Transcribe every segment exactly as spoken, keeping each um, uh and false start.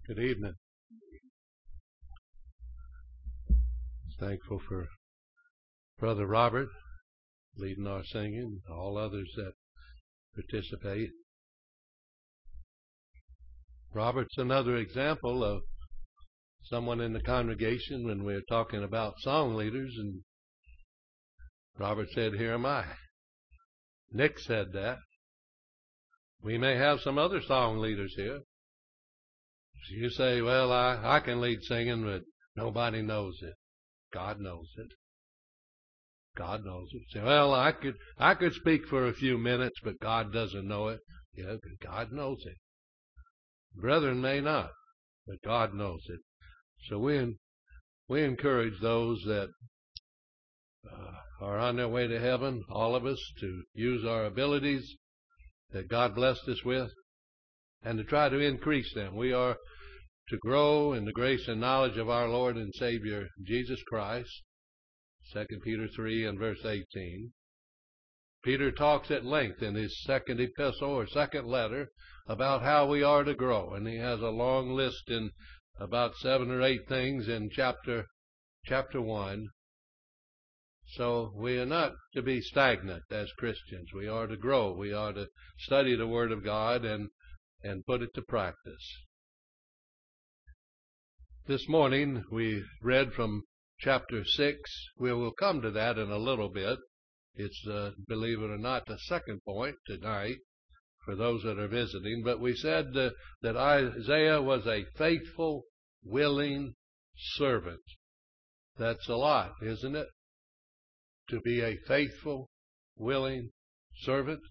Good evening. Thankful for Brother Robert leading our singing, all others that participate. Robert's another example of someone in the congregation when we're talking about song leaders, and Robert said, "Here am I." Nick said that. We may have some other song leaders here. You say, "Well, I, I can lead singing, but nobody knows it." God knows it. God knows it. Say, "Well, I could I could speak for a few minutes, but God doesn't know it." Yeah, God knows it. Brethren may not, but God knows it. So we we encourage those that uh, are on their way to heaven, all of us, to use our abilities that God blessed us with, and to try to increase them. We are to grow in the grace and knowledge of our Lord and Savior, Jesus Christ. Second Peter three and verse eighteen. Peter talks at length in his second epistle or second letter about how we are to grow. And he has a long list in about seven or eight things in chapter, chapter one. So we are not to be stagnant as Christians. We are to grow. We are to study the Word of God and, and put it to practice. This morning we read from chapter six. We will come to that in a little bit. It's, uh, believe it or not, the second point tonight for those that are visiting. But we said uh, that Isaiah was a faithful, willing servant. That's a lot, isn't it? To be a faithful, willing servant.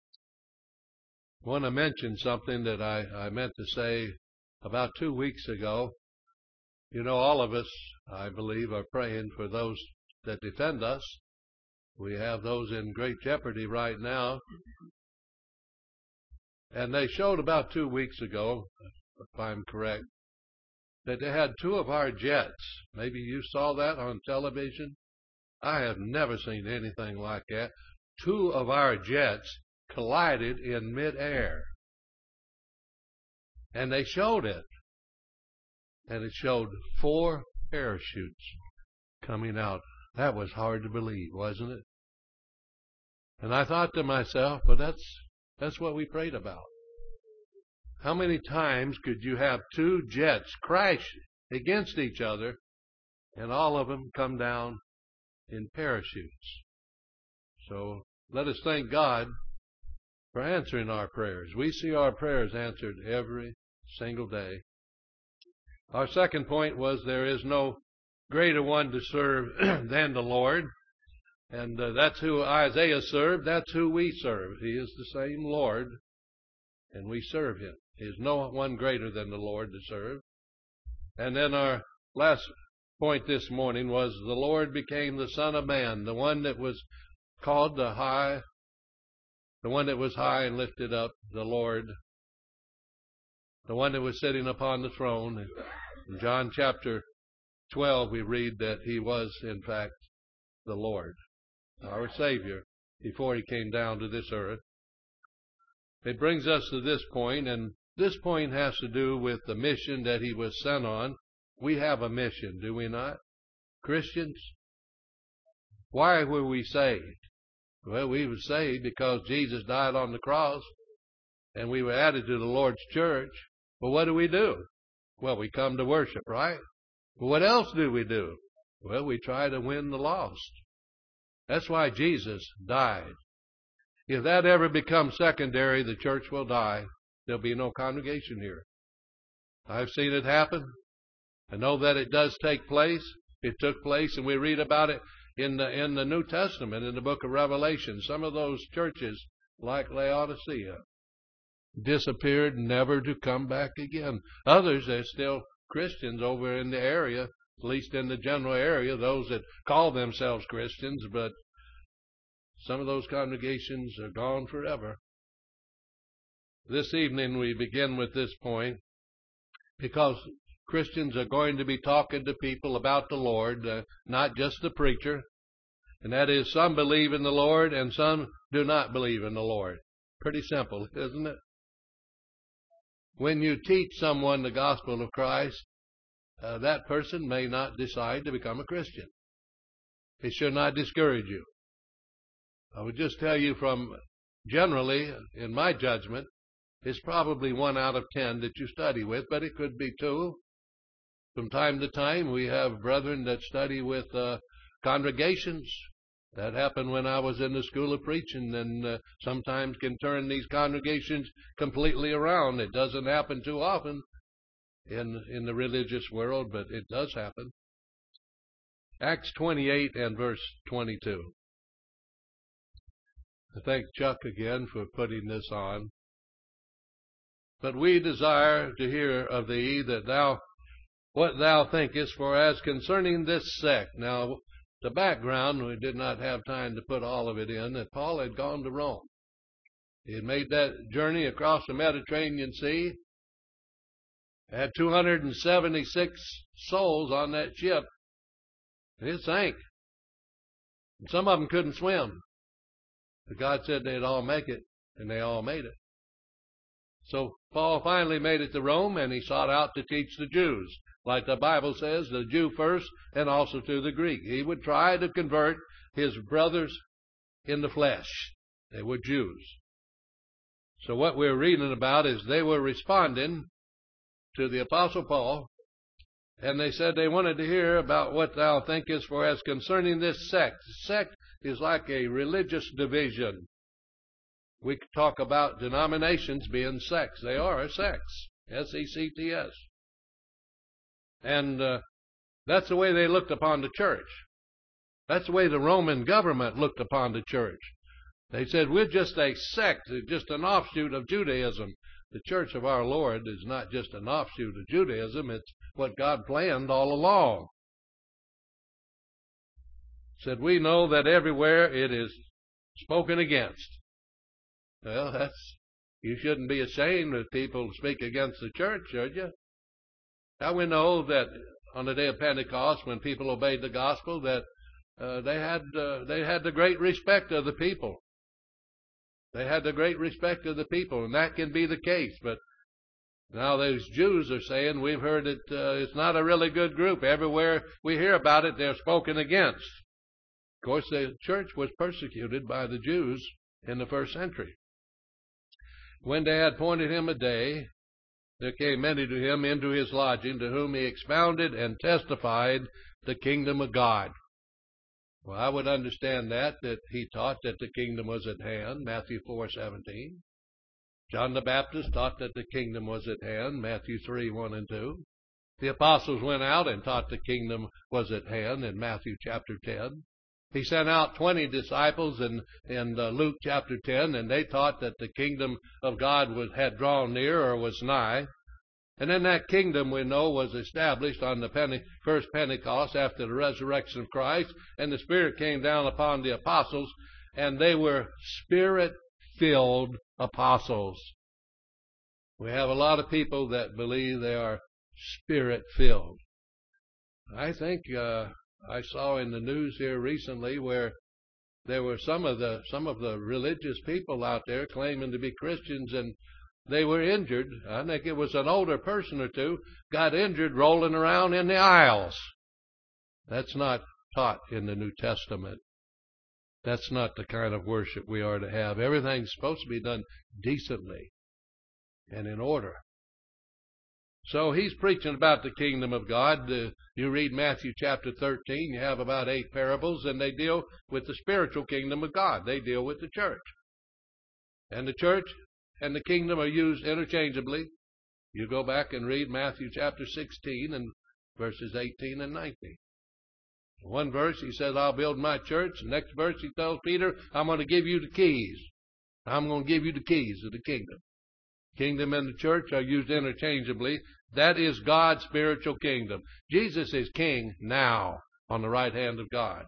I want to mention something that I, I meant to say about two weeks ago. You know, all of us, I believe, are praying for those that defend us. We have those in great jeopardy right now. And they showed about two weeks ago, if I'm correct, that they had two of our jets. Maybe you saw that on television. I have never seen anything like that. Two of our jets collided in midair. And they showed it. And it showed four parachutes coming out. That was hard to believe, wasn't it? And I thought to myself, well, that's that's what we prayed about. How many times could you have two jets crash against each other and all of them come down in parachutes? So let us thank God for answering our prayers. We see our prayers answered every single day. Our second point was there is no greater one to serve than the Lord. And uh, that's who Isaiah served. That's who we serve. He is the same Lord, and we serve Him. There is no one greater than the Lord to serve. And then our last point this morning was the Lord became the Son of Man, the one that was called the high, the one that was high and lifted up, the Lord, the one that was sitting upon the throne. In John chapter twelve, we read that He was, in fact, the Lord, our Savior, before He came down to this earth. It brings us to this point, and this point has to do with the mission that He was sent on. We have a mission, do we not? Christians, why were we saved? Well, we were saved because Jesus died on the cross, and we were added to the Lord's church. Well, what do we do? Well, we come to worship, right? But what else do we do? Well, we try to win the lost. That's why Jesus died. If that ever becomes secondary, the church will die. There'll be no congregation here. I've seen it happen. I know that it does take place. It took place, and we read about it in the in the New Testament, in the book of Revelation. Some of those churches, like Laodicea, disappeared, never to come back again. Others, they're still Christians over in the area, at least in the general area, those that call themselves Christians, but some of those congregations are gone forever. This evening we begin with this point because Christians are going to be talking to people about the Lord, uh, not just the preacher. And that is, some believe in the Lord and some do not believe in the Lord. Pretty simple, isn't it? when you teach someone the gospel of Christ, uh, that person may not decide to become a Christian. It should not discourage you. I would just tell you from generally, in my judgment, it's probably one out of ten that you study with, but it could be two. From time to time, we have brethren that study with uh, congregations. That happened when I was in the school of preaching, and uh, sometimes can turn these congregations completely around. It doesn't happen too often in in the religious world, but it does happen. Acts twenty-eight and verse twenty-two. I thank Chuck again for putting this on. But we desire to hear of thee that thou what thou thinkest, for as concerning this sect. Now, the background, we did not have time to put all of it in, that Paul had gone to Rome. He had made that journey across the Mediterranean Sea, had two hundred seventy-six souls on that ship, and it sank. And some of them couldn't swim. But God said they'd all make it, and they all made it. So Paul finally made it to Rome, and he sought out to teach the Jews. Like the Bible says, the Jew first, and also to the Greek. He would try to convert his brothers in the flesh. They were Jews. So what we're reading about is they were responding to the Apostle Paul, and they said they wanted to hear about what thou thinkest, for as concerning this sect. Sect is like a religious division. We talk about denominations being sects. They are sects. S E C T S. And uh, that's the way they looked upon the church. That's the way the Roman government looked upon the church. They said, we're just a sect, just an offshoot of Judaism. The church of our Lord is not just an offshoot of Judaism. It's what God planned all along. Said, we know that everywhere it is spoken against. Well, that's, you shouldn't be ashamed that people speak against the church, should you? Now we know that on the day of Pentecost, when people obeyed the gospel, that uh, they had uh, they had the great respect of the people. They had the great respect of the people, and that can be the case. But now those Jews are saying, we've heard it, uh, it's not a really good group. Everywhere we hear about it, they're spoken against. Of course, the church was persecuted by the Jews in the first century. When they had appointed him a day, there came many to him into his lodging, to whom he expounded and testified the kingdom of God. Well, I would understand that, that he taught that the kingdom was at hand, Matthew four seventeen. John the Baptist taught that the kingdom was at hand, Matthew three one and two. The apostles went out and taught the kingdom was at hand in Matthew chapter ten. He sent out twenty disciples in, in uh, Luke chapter ten, and they taught that the kingdom of God was, had drawn near or was nigh. And then that kingdom, we know, was established on the Pente- first Pentecost after the resurrection of Christ, and the Spirit came down upon the apostles, and they were Spirit-filled apostles. We have a lot of people that believe they are Spirit-filled. I think uh, I saw in the news here recently where there were some of the some of the religious people out there claiming to be Christians, and they were injured. I think it was an older person or two got injured rolling around in the aisles. That's not taught in the New Testament. That's not the kind of worship we are to have. Everything's supposed to be done decently and in order. So he's preaching about the kingdom of God. Uh, you read Matthew chapter thirteen, you have about eight parables, and they deal with the spiritual kingdom of God. They deal with the church. And the church and the kingdom are used interchangeably. You go back and read Matthew chapter sixteen and verses eighteen and nineteen. One verse he says, I'll build my church. The next verse he tells Peter, I'm going to give you the keys. I'm going to give you the keys of the kingdom. Kingdom and the church are used interchangeably. That is God's spiritual kingdom. Jesus is king now on the right hand of God.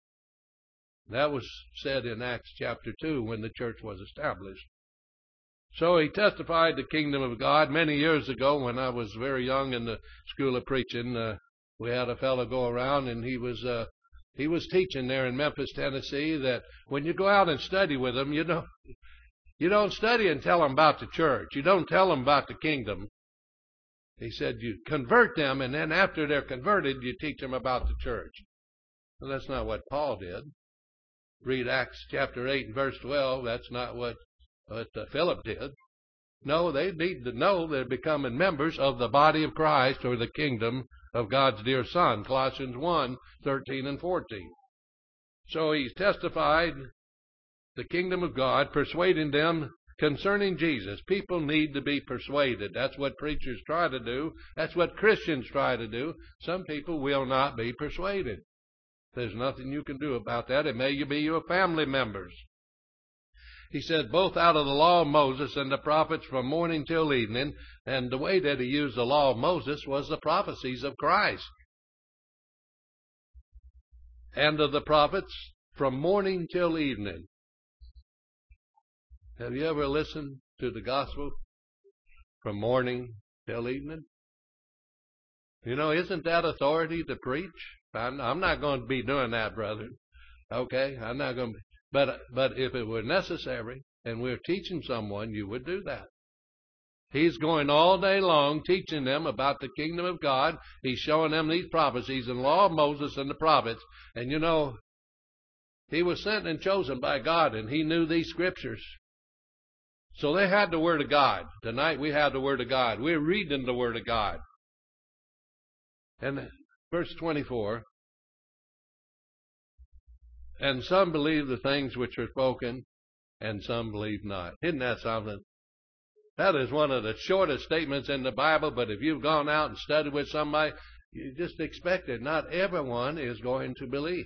That was said in Acts chapter two when the church was established. So he testified the kingdom of God many years ago when I was very young in the school of preaching. Uh, we had a fellow go around, and he was uh, he was teaching there in Memphis, Tennessee, that when you go out and study with them, you know, You don't study and tell them about the church. You don't tell them about the kingdom. He said you convert them, and then after they're converted, you teach them about the church. Well, that's not what Paul did. Read Acts chapter eight and verse twelve. That's not what, what uh, Philip did. No, they need to know they're becoming members of the body of Christ, or the kingdom of God's dear Son. Colossians one, thirteen and fourteen. So he's testified the kingdom of God, persuading them concerning Jesus. People need to be persuaded. That's what preachers try to do. That's what Christians try to do. Some people will not be persuaded. There's nothing you can do about that. It may be your family members. He said, both out of the law of Moses and the prophets from morning till evening. And the way that he used the law of Moses was the prophecies of Christ. And of the prophets from morning till evening. Have you ever listened to the gospel from morning till evening? You know, isn't that authority to preach? I'm, I'm not going to be doing that, brother. Okay, I'm not going to. But but if it were necessary and we're teaching someone, you would do that. He's going all day long teaching them about the kingdom of God. He's showing them these prophecies and the law of Moses and the prophets. And you know, he was sent and chosen by God, and he knew these scriptures. So they had the Word of God. Tonight we have the Word of God. We're reading the Word of God. And verse twenty-four, and some believe the things which are spoken, and some believe not. Isn't that something? That is one of the shortest statements in the Bible, but if you've gone out and studied with somebody, you just expect it. Not everyone is going to believe.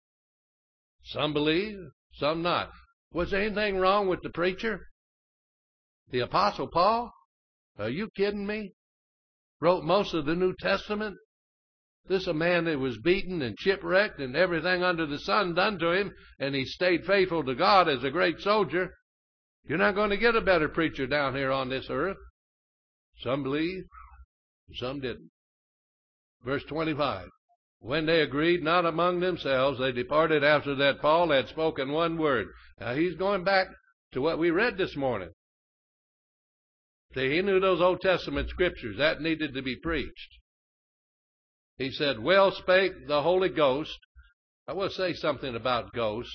Some believe, some not. Was there anything wrong with the preacher? The Apostle Paul? Are you kidding me? Wrote most of the New Testament. This is a man that was beaten and shipwrecked and everything under the sun done to him, and he stayed faithful to God as a great soldier. You're not going to get a better preacher down here on this earth. Some believed, some didn't. Verse twenty-five, when they agreed not among themselves, they departed after that Paul had spoken one word. Now he's going back to what we read this morning. See, he knew those Old Testament scriptures. That needed to be preached. He said, well spake the Holy Ghost. I will say something about ghost.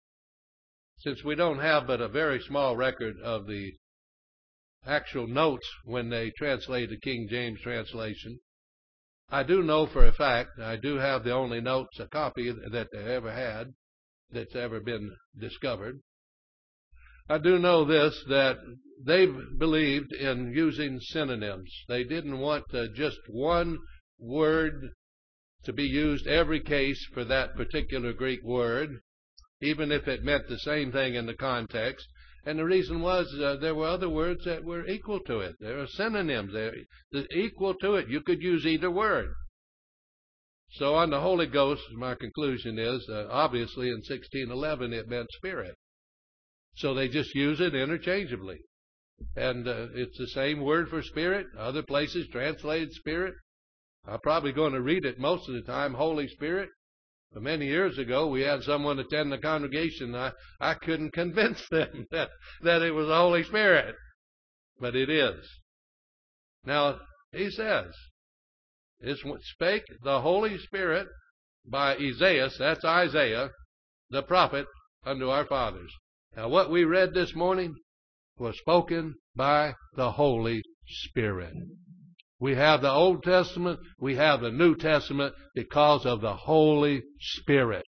Since we don't have but a very small record of the actual notes when they translate the King James translation, I do know for a fact, I do have the only notes, a copy that they ever had, that's ever been discovered. I do know this, that they believed in using synonyms. They didn't want uh, just one word to be used every case for that particular Greek word, even if it meant the same thing in the context. And the reason was uh, there were other words that were equal to it. There are synonyms. They're equal to it. You could use either word. So on the Holy Ghost, my conclusion is, uh, obviously in sixteen eleven it meant spirit. So they just use it interchangeably. And uh, it's the same word for spirit. Other places translated spirit. I'm probably going to read it most of the time, Holy Spirit. But many years ago, we had someone attend the congregation. I, I couldn't convince them that, that it was the Holy Spirit. But it is. Now, he says, it spake the Holy Spirit by Isaiah, that's Isaiah, the prophet, unto our fathers. Now, what we read this morning was spoken by the Holy Spirit. We have the Old Testament, we have the New Testament because of the Holy Spirit.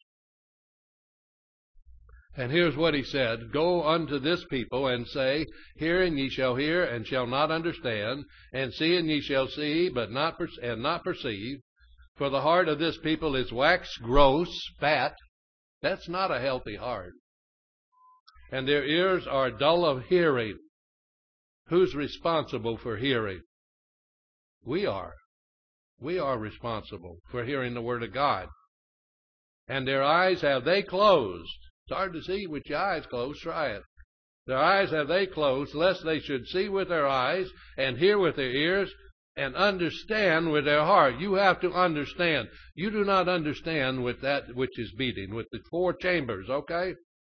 And here's what he said, go unto this people and say, hear and ye shall hear and shall not understand, and see and ye shall see, but not per- and not perceive. For the heart of this people is waxed gross, fat. That's not a healthy heart. And their ears are dull of hearing. Who's responsible for hearing? We are. We are responsible for hearing the Word of God. And their eyes have they closed. It's hard to see with your eyes closed. Try it. Their eyes have they closed, lest they should see with their eyes, and hear with their ears, and understand with their heart. You have to understand. You do not understand with that which is beating, with the four chambers, okay?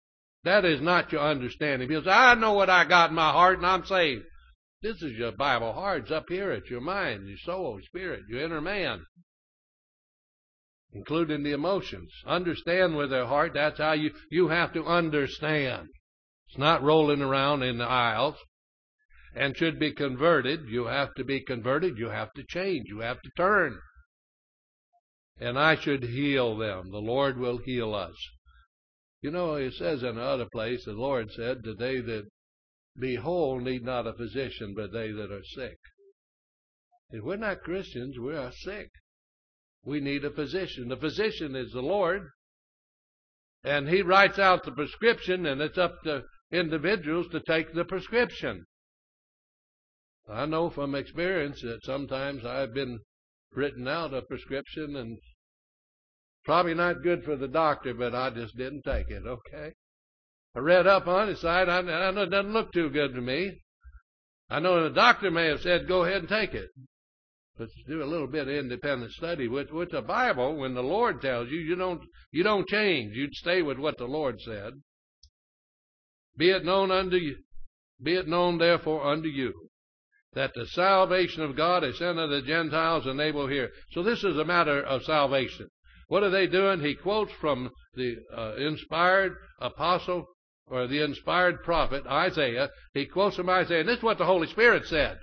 That is not your understanding. Because I know what I got in my heart and I'm saved. This is your Bible heart. It's up here. It's your mind, your soul, spirit, your inner man, including the emotions. Understand with their heart. That's how you, you have to understand. It's not rolling around in the aisles. And should be converted. You have to be converted. You have to change. You have to turn. And I should heal them. The Lord will heal us. You know, it says in another place, the Lord said, that they that be whole need not a physician, but they that are sick. If we're not Christians, we are sick. We need a physician. The physician is the Lord. And He writes out the prescription, and it's up to individuals to take the prescription. I know from experience that sometimes I've been written out a prescription and probably not good for the doctor, but I just didn't take it, okay? I read up on it, side, I, I know it doesn't look too good to me. I know the doctor may have said, go ahead and take it. But do a little bit of independent study. With, with the Bible, when the Lord tells you, you don't, you don't change. You stay with what the Lord said. Be it known unto you, be it known therefore unto you, that the salvation of God is sent unto the Gentiles, and they will hear. So this is a matter of salvation. What are they doing? He quotes from the uh, inspired apostle, or the inspired prophet, Isaiah. He quotes from Isaiah, and this is what the Holy Spirit said.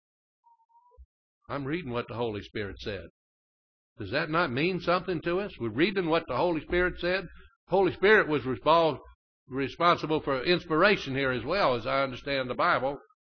I'm reading what the Holy Spirit said. Does that not mean something to us? We're reading what the Holy Spirit said. Holy Spirit was respons- responsible for inspiration here as well, as I understand the Bible.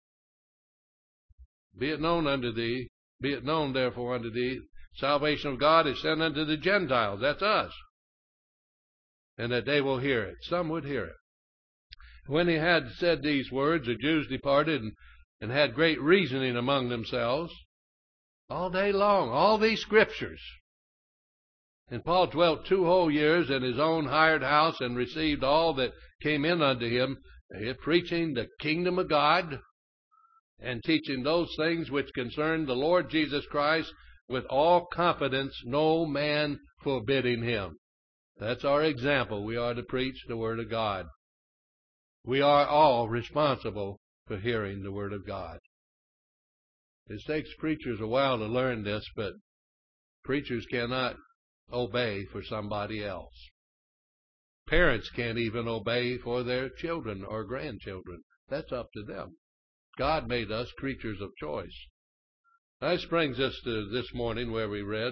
Be it known unto thee, be it known therefore unto thee, salvation of God is sent unto the Gentiles. That's us. And that they will hear it. Some would hear it. When he had said these words, the Jews departed and, and had great reasoning among themselves all day long, all these scriptures. And Paul dwelt two whole years in his own hired house and received all that came in unto him, preaching the kingdom of God, and teaching those things which concern the Lord Jesus Christ with all confidence, no man forbidding him. That's our example. We are to preach the Word of God. We are all responsible for hearing the Word of God. It takes preachers a while to learn this, but preachers cannot obey for somebody else. Parents can't even obey for their children or grandchildren. That's up to them. God made us creatures of choice. This brings us to this morning where we read.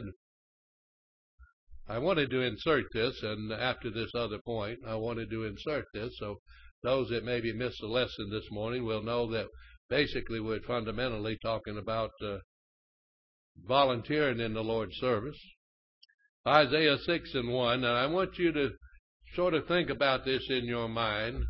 I wanted to insert this, and after this other point, I wanted to insert this, so those that maybe missed the lesson this morning will know that basically we're fundamentally talking about uh, volunteering in the Lord's service. Isaiah six and one, and I want you to sort of think about this in your mind.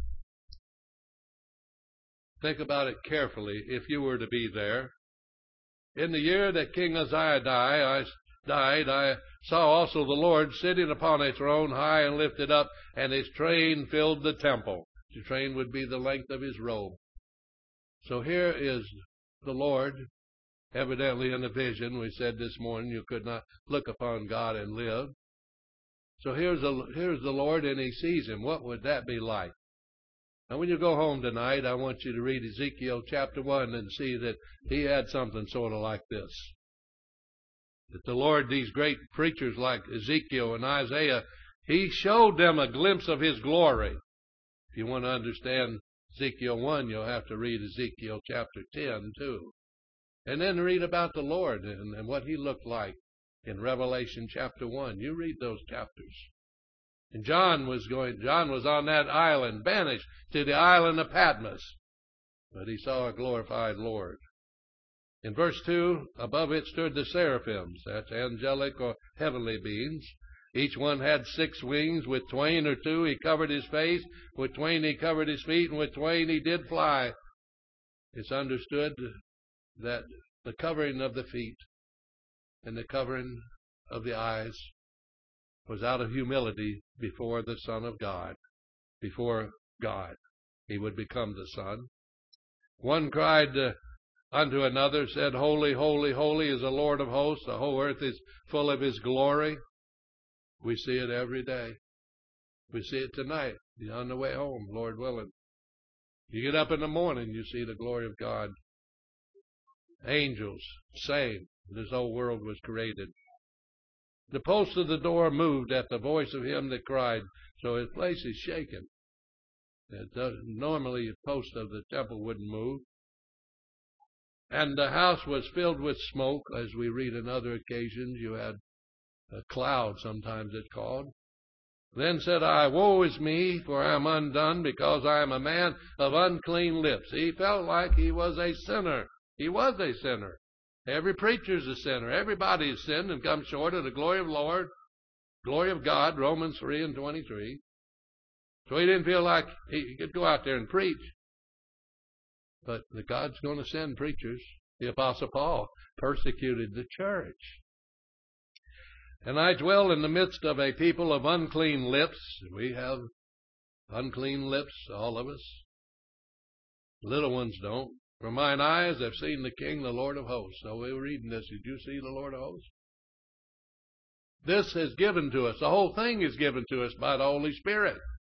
Think about it carefully if you were to be there. In the year that King Uzziah died, I, died, I saw also the Lord sitting upon a throne high and lifted up, and his train filled the temple. The train would be the length of his robe. So here is the Lord, evidently in a vision. We said this morning you could not look upon God and live. So here's, a, here's the Lord, and he sees him. What would that be like? Now, when you go home tonight, I want you to read Ezekiel chapter one and see that he had something sort of like this. That the Lord, these great preachers like Ezekiel and Isaiah, he showed them a glimpse of his glory. If you want to understand Ezekiel one, you'll have to read Ezekiel chapter ten too. And then read about the Lord and, and what he looked like in Revelation chapter one. You read those chapters. And John was going, John was on that island, banished to the island of Patmos. But he saw a glorified Lord. In verse two, above it stood the seraphims. That's angelic or heavenly beings. Each one had six wings. With twain or two he covered his face. With twain he covered his feet. And with twain he did fly. It's understood that the covering of the feet and the covering of the eyes was out of humility before the Son of God. Before God, he would become the Son. One cried uh, unto another, said, Holy, holy, holy is the Lord of hosts. The whole earth is full of his glory. We see it every day. We see it tonight. You're on the way home, Lord willing. You get up in the morning, you see the glory of God. Angels, same. This whole world was created. The post of the door moved at the voice of him that cried. So his place is shaken. It does, normally the post of the temple wouldn't move. And the house was filled with smoke, as we read on other occasions. You had a cloud, sometimes it's called. Then said I, Woe is me, for I am undone, because I am a man of unclean lips. He felt like he was a sinner. He was a sinner. Every preacher's a sinner. Everybody has sinned and come short of the glory of the Lord, glory of God, Romans three and twenty-three. So he didn't feel like he could go out there and preach. But God's going to send preachers. The Apostle Paul persecuted the church. And I dwell in the midst of a people of unclean lips. We have unclean lips, all of us. Little ones don't. For mine eyes have seen the King, the Lord of hosts. So we were reading this. Did you see the Lord of hosts? This is given to us. The whole thing is given to us by the Holy Spirit.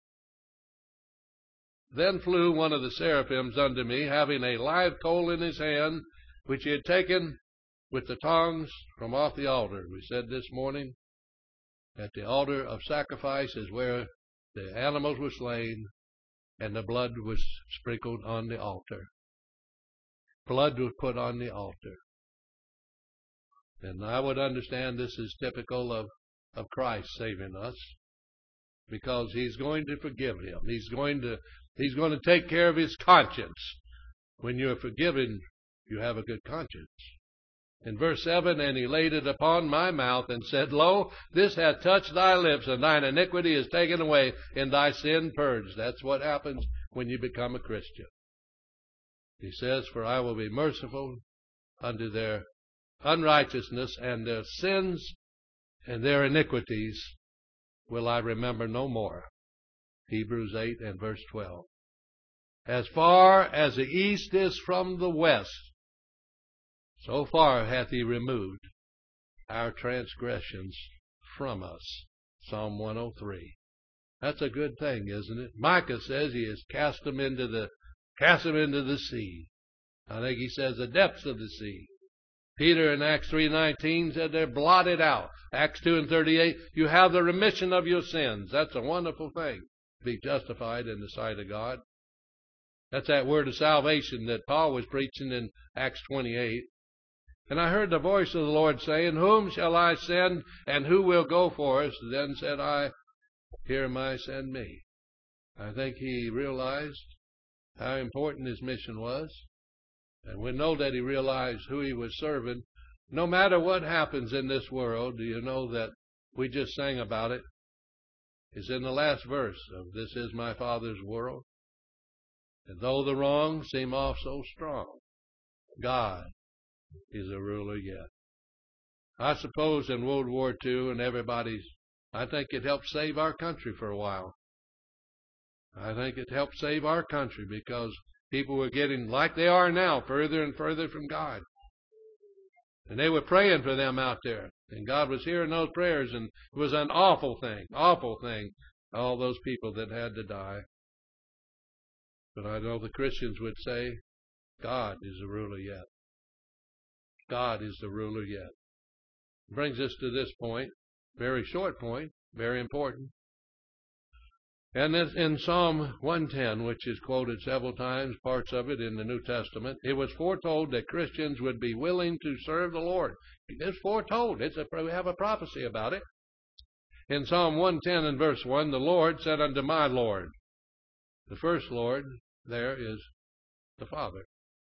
Then flew one of the seraphims unto me, having a live coal in his hand, which he had taken with the tongs from off the altar. We said this morning that the altar of sacrifice is where the animals were slain and the blood was sprinkled on the altar. Blood was put on the altar. And I would understand this is typical of, of Christ saving us, because he's going to forgive him. He's going to, he's going to take care of his conscience. When you're forgiven, you have a good conscience. In verse seven, and he laid it upon my mouth and said, Lo, this hath touched thy lips, and thine iniquity is taken away, and thy sin purged. That's what happens when you become a Christian. He says, For I will be merciful unto their unrighteousness, and their sins and their iniquities will I remember no more. Hebrews eight and verse twelve. As far as the east is from the west, so far hath he removed our transgressions from us. Psalm one oh three. That's a good thing, isn't it? Micah says he has cast them into the cast them into the sea. I think he says the depths of the sea. Peter in Acts three nineteen said they're blotted out. Acts two and thirty-eight, you have the remission of your sins. That's a wonderful thing, to be justified in the sight of God. That's that word of salvation that Paul was preaching in Acts twenty-eight. And I heard the voice of the Lord saying, Whom shall I send, and who will go for us? Then said I, Here am I, send me. I think he realized how important his mission was. And we know that he realized who he was serving. No matter what happens in this world, do you know that we just sang about it? It's in the last verse of This Is My Father's World. And though the wrongs seem off so strong, God is a ruler yet. I suppose in World War Two and everybody's, I think it helped save our country for a while. I think it helped save our country because people were getting, like they are now, further and further from God. And they were praying for them out there. And God was hearing those prayers, and it was an awful thing, awful thing, all those people that had to die. But I know the Christians would say, God is the ruler yet. God is the ruler yet. Brings us to this point, very short point, very important. And in Psalm one ten, which is quoted several times, parts of it in the New Testament, it was foretold that Christians would be willing to serve the Lord. It's foretold. It's a, we have a prophecy about it. In Psalm one ten and verse one, the Lord said unto my Lord. The first Lord there is the Father.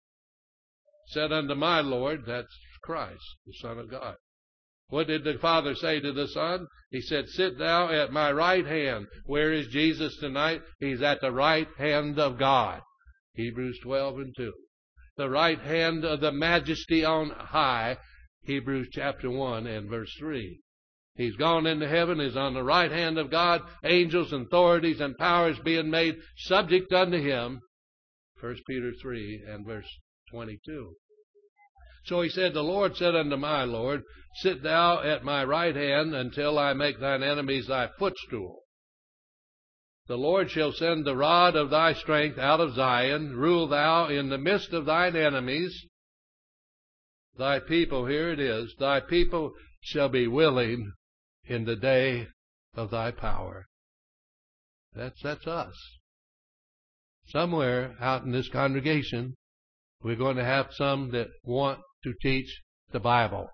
Said unto my Lord, that's Christ, the Son of God. What did the Father say to the Son? He said, Sit thou at my right hand. Where is Jesus tonight? He's at the right hand of God. Hebrews twelve and two. The right hand of the majesty on high. Hebrews chapter one and verse three. He's gone into heaven. He's on the right hand of God. Angels and authorities and powers being made subject unto him. First Peter three and verse twenty-two. So he said, The Lord said unto my Lord, Sit thou at my right hand until I make thine enemies thy footstool. The Lord shall send the rod of thy strength out of Zion. Rule thou in the midst of thine enemies. Thy people, here it is, thy people shall be willing in the day of thy power. That's, that's us. Somewhere out in this congregation, we're going to have some that want to teach the Bible.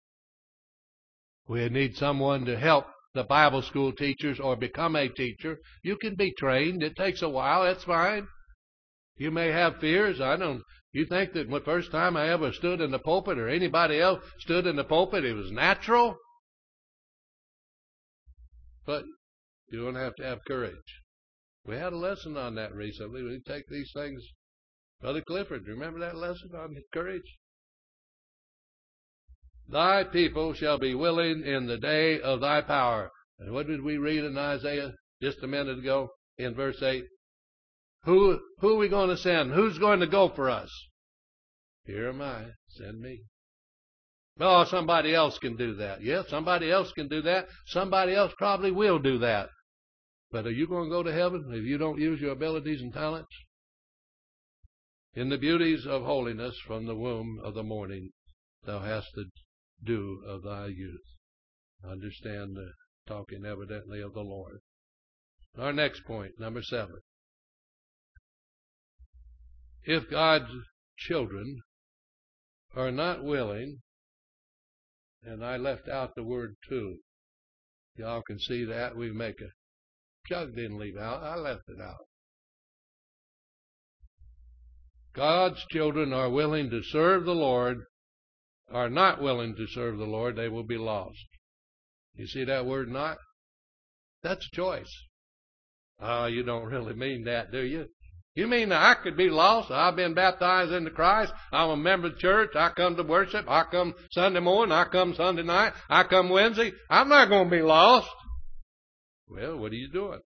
We need someone to help the Bible school teachers or become a teacher. You can be trained. It takes a while. That's fine. You may have fears. I don't. You think that the first time I ever stood in the pulpit or anybody else stood in the pulpit, it was natural? But you're going to have to have courage. We had a lesson on that recently. We take these things. Brother Clifford, remember that lesson on courage? Thy people shall be willing in the day of thy power. And what did we read in Isaiah just a minute ago in verse eight? Who, who are we going to send? Who's going to go for us? Here am I. Send me. Oh, somebody else can do that. Yes, somebody else can do that. Somebody else probably will do that. But are you going to go to heaven if you don't use your abilities and talents? In the beauties of holiness from the womb of the morning, thou hast the dew of thy youth. Understand, uh, talking evidently of the Lord. Our next point, number seven. If God's children are not willing, and I left out the word to. Y'all can see that. We make a, Chuck didn't leave out. I left it out. God's children are willing to serve the Lord, are not willing to serve the Lord, they will be lost. You see that word not? That's a choice. Oh, you don't really mean that, do you? You mean that I could be lost? I've been baptized into Christ. I'm a member of the church. I come to worship. I come Sunday morning. I come Sunday night. I come Wednesday. I'm not going to be lost. Well, what are you doing?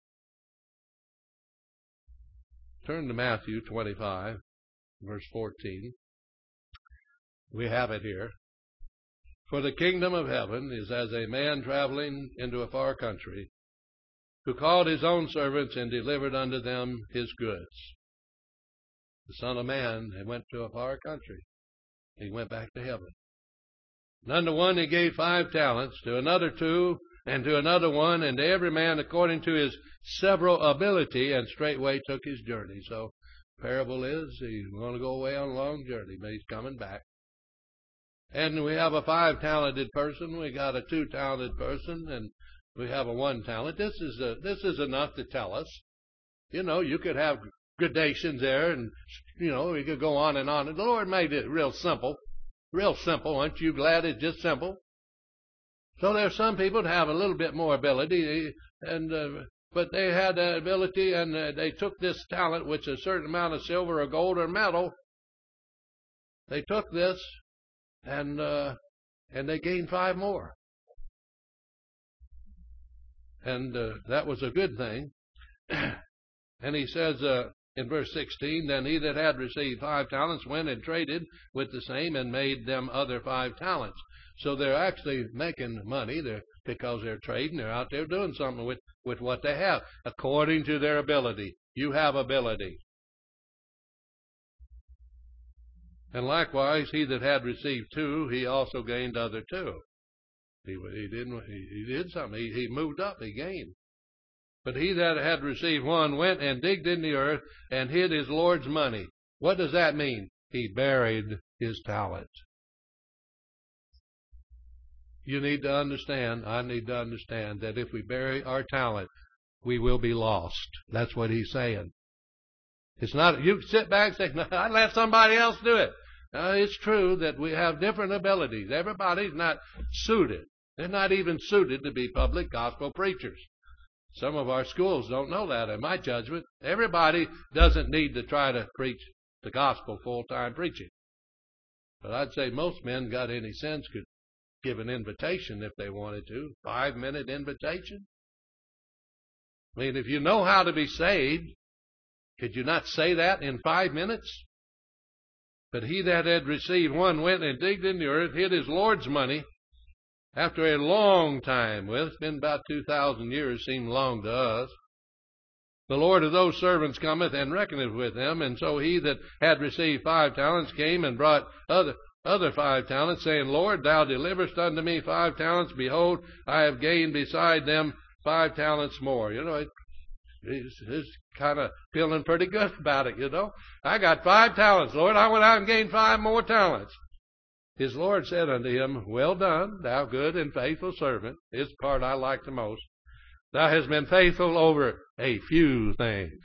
Turn to Matthew twenty-five, verse fourteen. We have it here. For the kingdom of heaven is as a man traveling into a far country, who called his own servants and delivered unto them his goods. The Son of Man he went to a far country. He went back to heaven. And unto one he gave five talents, to another two, and to another one, and to every man according to his several ability, and straightway took his journey. So, parable is, he's going to go away on a long journey, but he's coming back. And we have a five-talented person, we got a two-talented person, and we have a one talent. This is a, this is enough to tell us. You know, you could have gradations there, and, you know, you could go on and on. And the Lord made it real simple. Real simple. Aren't you glad it's just simple? So there are some people that have a little bit more ability, and uh, but they had that ability, and uh, they took this talent, which is a certain amount of silver or gold or metal. They took this, and uh, and they gained five more. And uh, that was a good thing. And he says uh, in verse sixteen, then he that had received five talents went and traded with the same and made them other five talents. So they're actually making money they're, because they're trading. They're out there doing something with, with what they have, according to their ability. You have ability. And likewise, he that had received two, he also gained other two. He, he didn't. He, he did something. He, he moved up. He gained. But he that had received one went and digged in the earth and hid his Lord's money. What does that mean? He buried his talent. You need to understand, I need to understand, that if we bury our talent, we will be lost. That's what he's saying. It's not, you sit back and say, no, I let somebody else do it. Uh, it's true that we have different abilities. Everybody's not suited. They're not even suited to be public gospel preachers. Some of our schools don't know that, in my judgment. Everybody doesn't need to try to preach the gospel full-time preaching. But I'd say most men got any sense could give an invitation if they wanted to. Five-minute invitation. I mean, if you know how to be saved, could you not say that in five minutes? But he that had received one went and digged in the earth, hid his Lord's money. After a long time, well, it's been about two thousand years, seemed long to us. The Lord of those servants cometh and reckoneth with them. And so he that had received five talents came and brought other other five talents, saying, Lord, thou deliverest unto me five talents. Behold, I have gained beside them five talents more. You know, it, he's, he's kind of feeling pretty good about it, you know. I got five talents, Lord. I went out and gained five more talents. His Lord said unto him, Well done, thou good and faithful servant. This part I like the most. Thou hast been faithful over a few things.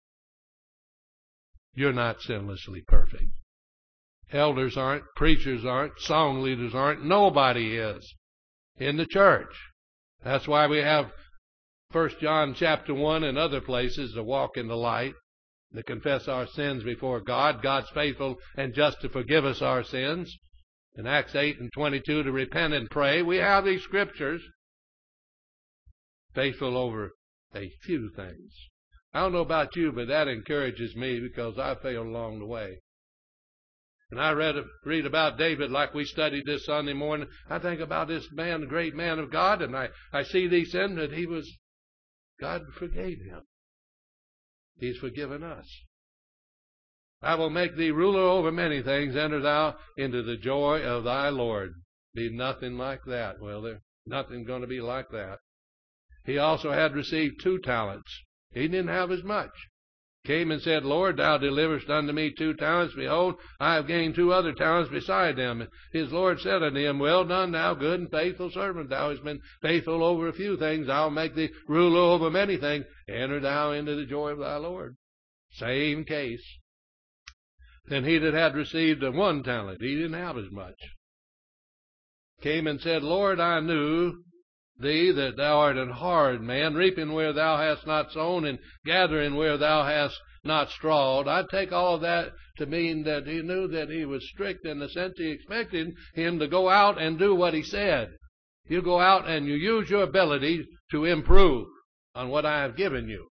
You're not sinlessly perfect. Elders aren't, preachers aren't, song leaders aren't, nobody is in the church. That's why we have First John chapter one and other places to walk in the light, to confess our sins before God. God's faithful and just to forgive us our sins. In Acts eight and twenty-two, to repent and pray. We have these scriptures. Faithful over a few things. I don't know about you, but that encourages me because I failed along the way. And I read read about David like we studied this Sunday morning. I think about this man, the great man of God, and I, I see these sins that he was, God forgave him. He's forgiven us. I will make thee ruler over many things. Enter thou into the joy of thy Lord. Be nothing like that. Well, there's nothing going to be like that. He also had received two talents. He didn't have as much. Came and said, Lord, thou deliverest unto me two talents. Behold, I have gained two other talents beside them. And his Lord said unto him, Well done, thou good and faithful servant. Thou hast been faithful over a few things. I'll make thee ruler over many things. Enter thou into the joy of thy Lord. Same case. Then he that had received one talent, he didn't have as much, came and said, Lord, I knew thee that thou art an hard man, reaping where thou hast not sown, and gathering where thou hast not strawed. I take all of that to mean that he knew that he was strict in the sense he expected him to go out and do what he said. You go out and you use your ability to improve on what I have given you.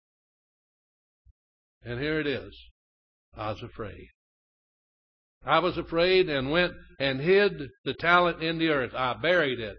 And here it is. I was afraid. I was afraid and went and hid the talent in the earth. I buried it.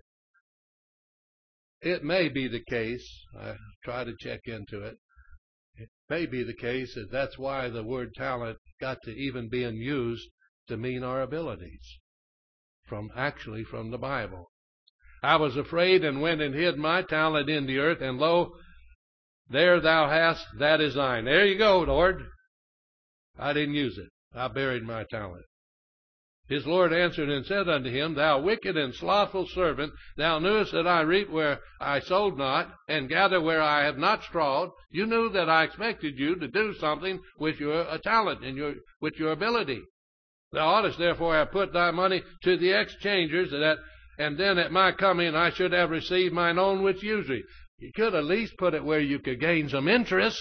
It may be the case, I try to check into it, it may be the case that that's why the word talent got to even being used to mean our abilities, from actually from the Bible. I was afraid and went and hid my talent in the earth, and lo, there thou hast, that is thine. There you go, Lord. I didn't use it. I buried my talent. His Lord answered and said unto him, Thou wicked and slothful servant, thou knewest that I reap where I sowed not, and gather where I have not strawed. You knew that I expected you to do something with your uh, talent and your with your ability. Thou oughtest therefore have put thy money to the exchangers, that, and then at my coming I should have received mine own with usury. You could at least put it where you could gain some interest.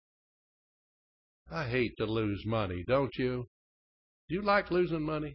I hate to lose money, don't you? Do you like losing money?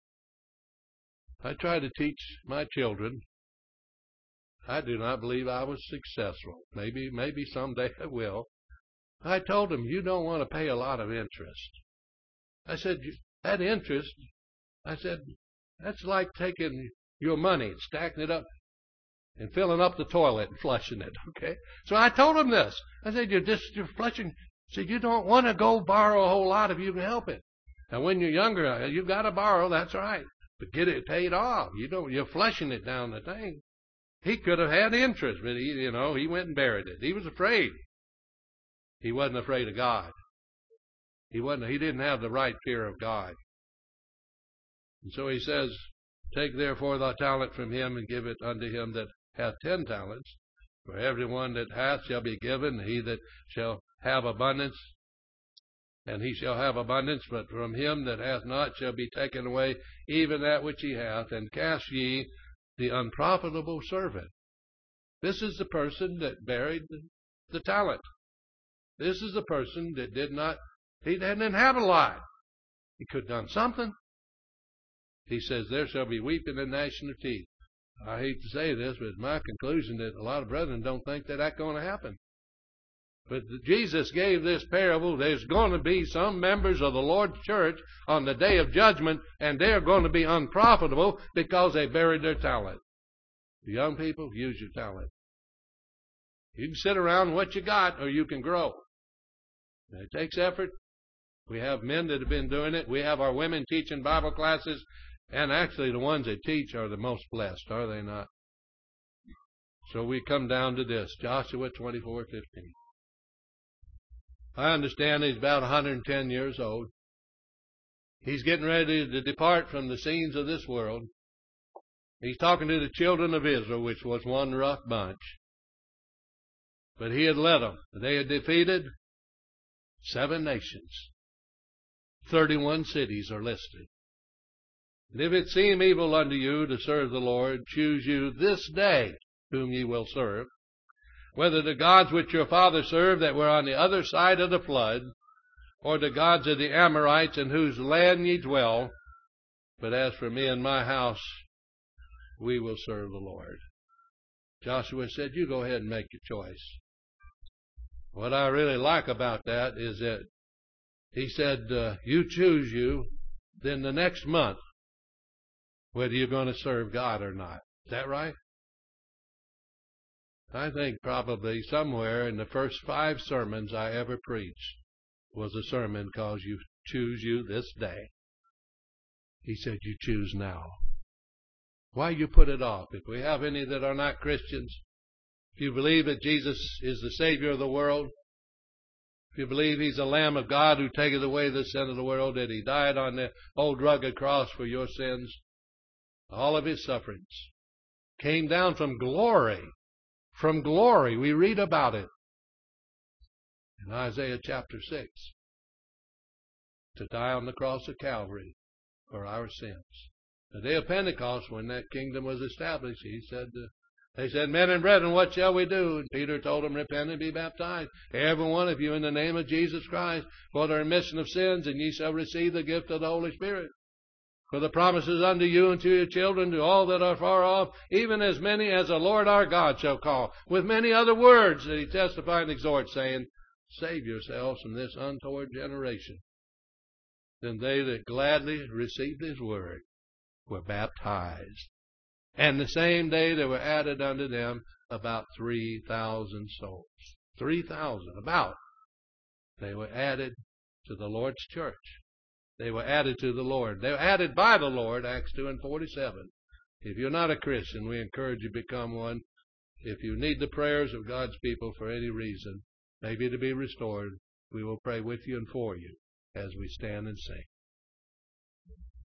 I try to teach my children. I do not believe I was successful. Maybe, maybe someday I will. I told them, you don't want to pay a lot of interest. I said, that interest, I said, that's like taking your money and stacking it up and filling up the toilet and flushing it, okay? So I told them this. I said, you're just, you're flushing. I said, you don't want to go borrow a whole lot if you can help it. Now, when you're younger, you've got to borrow, that's right. But get it paid off. You don't, you're flushing it down the thing. He could have had interest, but he, you know, he went and buried it. He was afraid. He wasn't afraid of God. He wasn't, he didn't have the right fear of God. And so he says, Take therefore thy talent from him and give it unto him that hath ten talents. For every one that hath shall be given, he that shall have abundance, and he shall have abundance, but from him that hath not shall be taken away even that which he hath. And cast ye the unprofitable servant. This is the person that buried the, the talent. This is the person that did not, he didn't have a lot. He could have done something. He says, there shall be weeping and gnashing of teeth. I hate to say this, but it's my conclusion that a lot of brethren don't think that that's going to happen. But Jesus gave this parable. There's going to be some members of the Lord's church on the day of judgment, and they're going to be unprofitable because they buried their talent. Young people, use your talent. You can sit around what you got, or you can grow. It takes effort. We have men that have been doing it. We have our women teaching Bible classes. And actually the ones that teach are the most blessed, are they not? So we come down to this, Joshua twenty-four fifteen. I understand he's about one hundred ten years old. He's getting ready to depart from the scenes of this world. He's talking to the children of Israel, which was one rough bunch. But he had led them. They had defeated seven nations. thirty-one cities are listed. And if it seem evil unto you to serve the Lord, choose you this day whom ye will serve, whether the gods which your fathers served that were on the other side of the flood, or the gods of the Amorites in whose land ye dwell. But as for me and my house, we will serve the Lord. Joshua said, you go ahead and make your choice. What I really like about that is that he said, uh, you choose you, then the next month, whether you're going to serve God or not. Is that right? I think probably somewhere in the first five sermons I ever preached was a sermon called You Choose You This Day. He said, you choose now. Why you put it off? If we have any that are not Christians, if you believe that Jesus is the Savior of the world, if you believe He's the Lamb of God who taketh away the sin of the world, that He died on the old rugged cross for your sins, all of His sufferings, came down from glory. From glory. We read about it in Isaiah chapter six. To die on the cross of Calvary for our sins. The day of Pentecost, when that kingdom was established, he said, uh, they said, men and brethren, what shall we do? And Peter told them, repent and be baptized, every one of you, in the name of Jesus Christ, for the remission of sins, and ye shall receive the gift of the Holy Spirit. For the promises unto you and to your children, to all that are far off, even as many as the Lord our God shall call. With many other words that he testified and exhort, saying, save yourselves from this untoward generation. Then they that gladly received his word were baptized. And the same day there were added unto them about three thousand souls. Three thousand, about. They were added to the Lord's church. They were added to the Lord. They were added by the Lord, Acts two and forty-seven. If you're not a Christian, we encourage you to become one. If you need the prayers of God's people for any reason, maybe to be restored, we will pray with you and for you as we stand and sing.